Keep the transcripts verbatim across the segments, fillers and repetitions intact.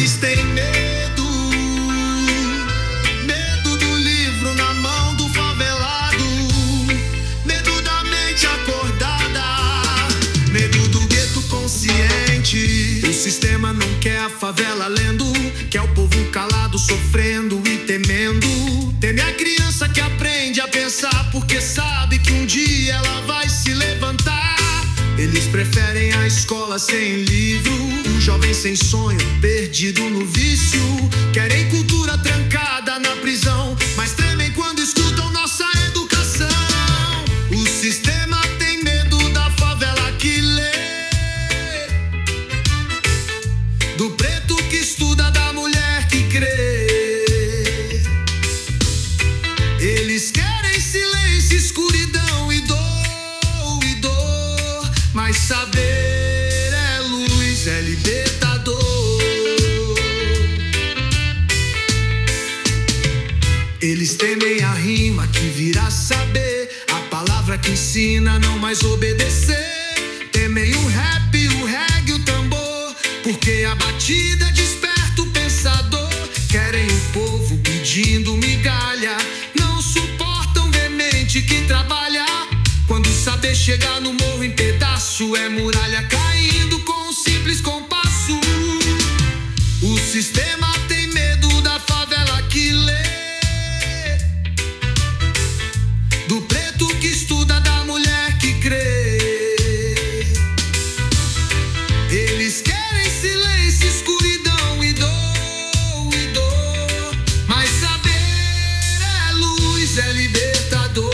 Eles têm medo, medo do livro na mão do favelado, medo da mente acordada, medo do gueto consciente. O sistema não quer a favela lendo, quer o povo calado, sofrendo e temendo. Teme a criança que aprende a pensar, porque sabe que um dia ela vai se levantar. Eles preferem a escola sem livro, um jovem sem sonho, perdido no vício. Querem cultura trancada na prisão, mas tremem quando escutam nossa educação. O sistema tem medo da favela que lê, do preto que estuda, da mulher que crê. Eles querem silêncio, escuridão e dor, e dor, mas saber é luz, é libertador. Eles temem a rima que virá saber, a palavra que ensina a não mais obedecer. Temem o rap, o reggae, o tambor, porque a batida desperta o pensador. Querem o povo pedindo migalha, não suportam veemente que trabalha. Quando o saber chegar no morro em pedaço, é muralha caindo com um simples compasso. O sistema tem medo da favela que lê, do preto que estuda, da mulher que crê. Eles querem silêncio, escuridão e dor, e dor, mas saber é luz, é libertador.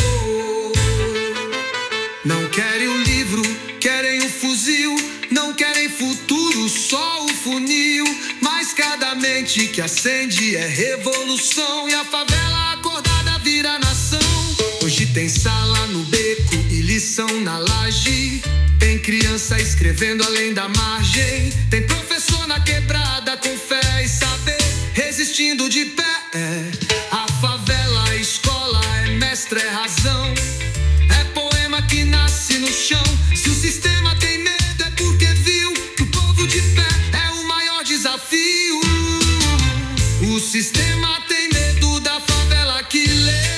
Não querem o livro, querem o fuzil, não querem futuro, só o funil. Mas cada mente que acende é revolução, e a favela acordada vira nação. Hoje tem sala no beco e lição na laje, tem criança escrevendo além da margem, tem professor na quebrada com fé e saber, resistindo de pé. A favela, a escola, é mestre, é razão, é poema que nasce no chão. Se o sistema tem medo é porque viu que o povo de pé é o maior desafio. O sistema tem medo da favela que lê,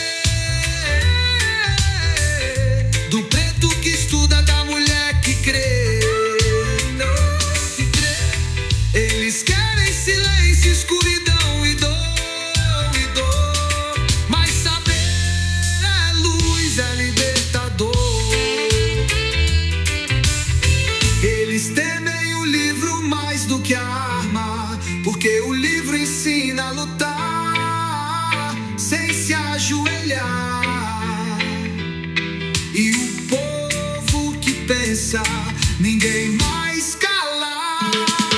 do preto que estuda, da mulher que crê. Eles querem silêncio, escuridão e dor, e dor, mas saber é luz, é libertador. Eles temem o livro mais do que a arma, porque o livro ensina a lutar sem se ajoelhar. E o povo que pensa, ninguém mais calar.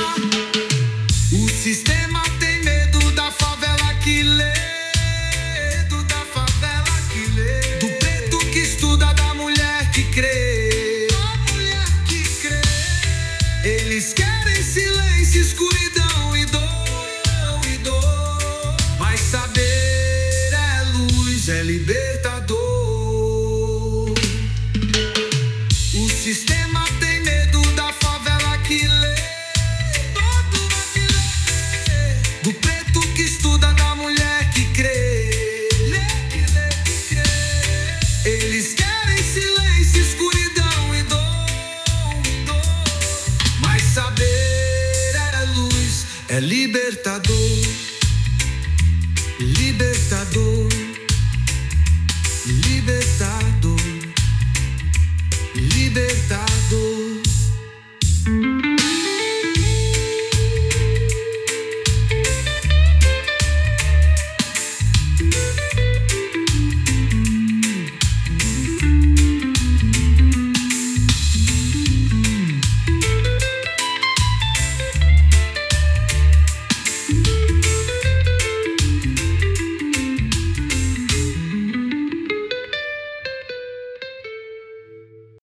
O sistema tem medo da favela que lê, do da favela que lê, do preto que estuda, da mulher que crê, da mulher que crê. Eles querem silêncio, escuridão e dor, e dor, mas saber é luz, é libertador. O sistema tem medo da favela que lê, do preto que estuda, da mulher que crê. Eles querem silêncio, escuridão e dor, e dor, mas saber é luz, é libertador. Libertador, libertador, libertador.